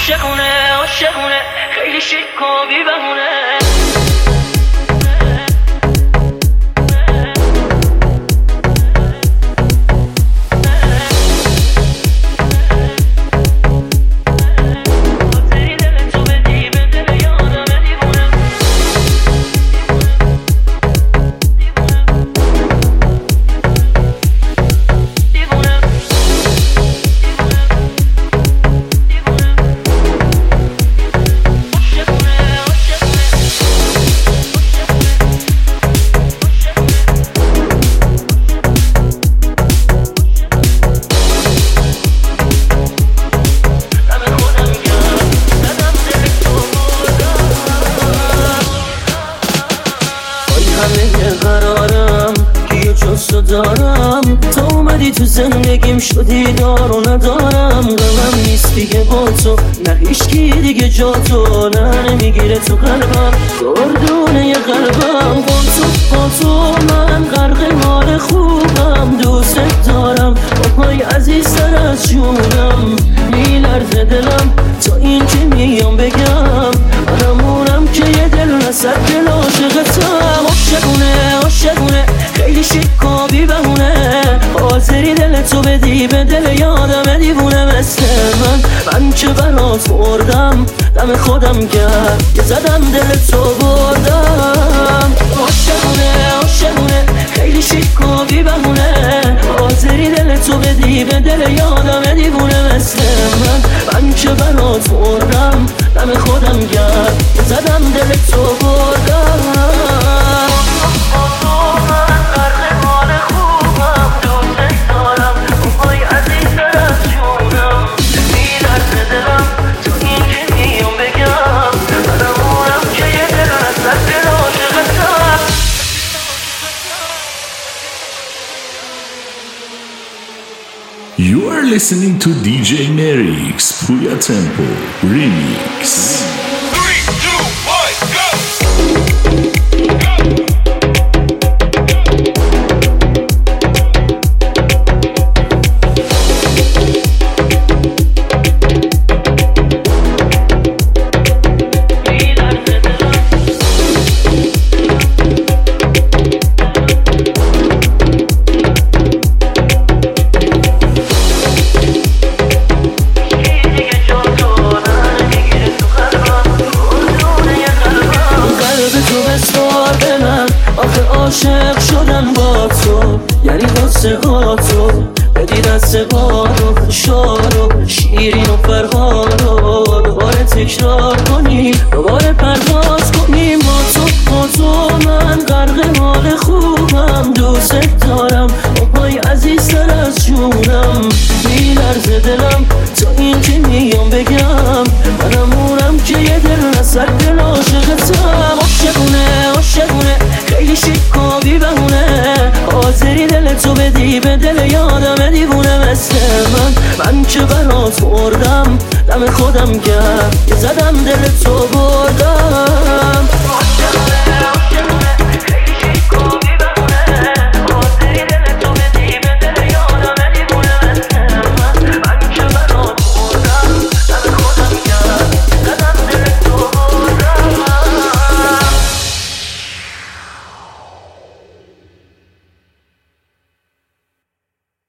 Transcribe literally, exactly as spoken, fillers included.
عاشقونه عاشقونه خیلی شیک و بی بهونه. قرارم که یه جستو دارم، تا اومدی تو زندگیم شدی دار و ندارم. غمم نیست دیگه با تو، نه هیچکی دیگه جا تو، نه نمیگیره تو قلبم گردونه قلبم. با تو با تو من غرق حال خوبم، دوست دارم بابای عزیزتر از جونم. میلرزه دلم تا این که میام بگم، منمونم که یه دل نصد دل عاشقتم. عاشقونه عاشقونه خیلی شیک و بی بهونه، حاضری دل تو بدی به دل یادم دیوونه مثل من. من که برات مردم دم خودم گرد که زدم دل تو بردم. عاشقونه عاشقونه خیلی شیک و بی بهونه، حاضری دل تو بدی به دل یادم دیوونه مثل من. من که برات مردم دم خودم گرد که زدم دل تو بردم. You are listening to D J Nerix Puya Tempo Remix. عاشق شدن با تو یعنی قصه ها تو بدی دست باد و خوشحال و شیرین و فرهاد و دوباره تکرار کنی، دوباره پرواز کنیم با تو با تو. من غرق حال خوبم، دوست دارم بابای عزیزتر از جونم. میلرزه دلم تا این که میام بگم، منمونم که یه دل نصد دل عاشقتم. عاشقونه عاشقونه خیلی شیک و بی بهونه، حاضری دل تو بدی به دل یادم دیوونه مثل من. من که برات مردم دم خودم گرد که زدم دل تو بردم.